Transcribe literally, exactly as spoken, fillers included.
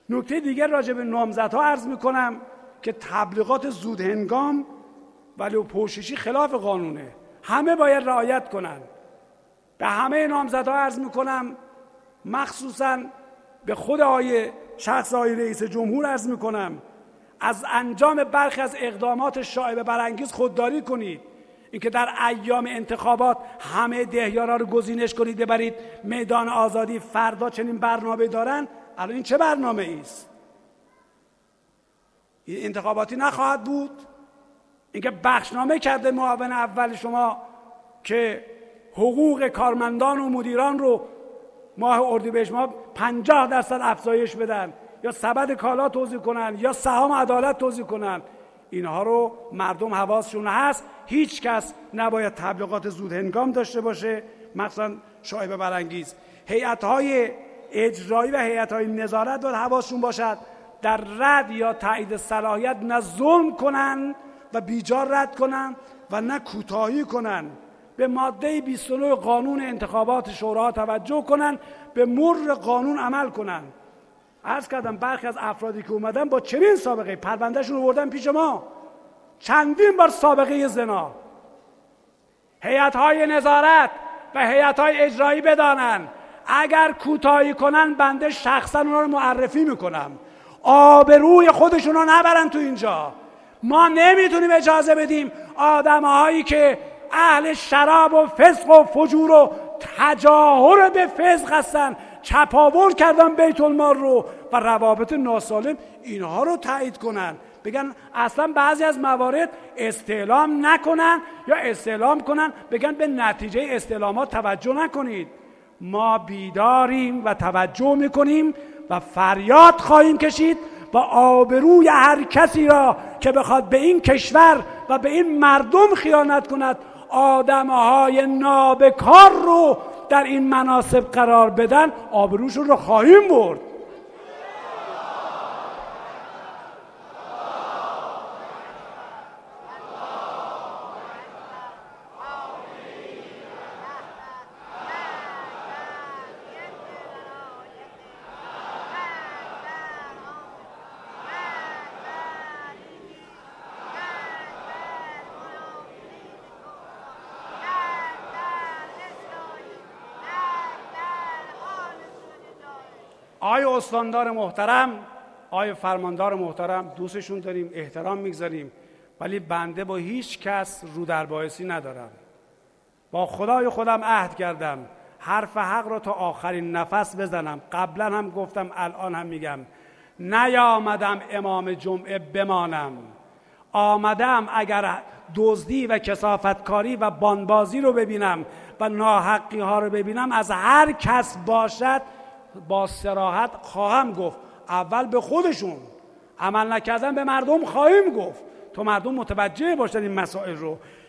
نکته دیگر راجع به نامزدها عرض میکنم که تبلیغات زود هنگام ولو پوششی خلاف قانونه، همه باید رعایت کنن. به همه نامزدها عرض میکنم، مخصوصا به خود آقای شخص آقای رئیس جمهور عرض میکنم، از انجام برخی از اقدامات شایبه برانگیز خودداری کنید. اینکه در ایام انتخابات همه دهیارا رو گزینش کنید ببرید میدان آزادی، فردا چنین برنامه دارن. الان این چه برنامه است؟ این انتخاباتی نخواهد بود. اینکه بخشنامه کرده معاون اول شما که حقوق کارمندان و مدیران رو ماه اردیبهشت ماه پنجاه درصد افزایش بدن، یا سبد کالا توزیع کنن، یا سهام عدالت توزیع کنن، اینها رو مردم حواسشون هست. هیچ کس نباید تبلیغات زود هنگام داشته باشه، مثلا شایبه برانگیز. هیئت‌های اجرایی و هیئت‌های نظارت باید حواسشون باشد در رد یا تایید صلاحیت نه ظلم کنن و بیجا رد کنن و نه کوتاهی کنن. به ماده بیست و نه قانون انتخابات شوراها توجه کنن، به مر قانون عمل کنن. عرض کردم برخی از افرادی که اومدن با چنین سابقه پروندهشون رو بردن پیش ما، چندین بار سابقه زنا. هیئت‌های نظارت و هیئت‌های اجرایی بدانن اگر کوتاهی کنن بنده شخصا اونا رو معرفی میکنم، آبروی خودشون رو نبرن تو اینجا. ما نمیتونیم اجازه بدیم آدم‌هایی که اهل شراب و فسق و فجور و تجاهر به فسق هستن، چپاول کردن بیت المال رو و روابط ناسالم، اینها رو تایید کنن، بگن اصلا بعضی از موارد استعلام نکنن یا استعلام کنن بگن به نتیجه استعلامات توجه نکنید. ما بیداریم و توجه میکنیم و فریاد خواهیم کشید و آبروی هر کسی را که بخواد به این کشور و به این مردم خیانت کند، آدمهای نابکار رو در این مناصب قرار بدن، آبروشون رو خواهیم برد. آقای استاندار محترم، آقای فرماندار محترم، دوستشون داریم، احترام میگذاریم، ولی بنده با هیچ کس رو در باعثی ندارم. با خدای خودم عهد کردم حرف حق رو تا آخرین نفس بزنم. قبلا هم گفتم، الان هم میگم، نیامدم امام جمعه بمانم. آمدم اگر دزدی و کثافتکاری و بانبازی رو ببینم و ناحقی ها رو ببینم، از هر کس باشد با صراحت خواهم گفت. اول به خودشون، عمل نکردن به مردم خواهیم گفت تا مردم متوجه باشن این مسائل رو.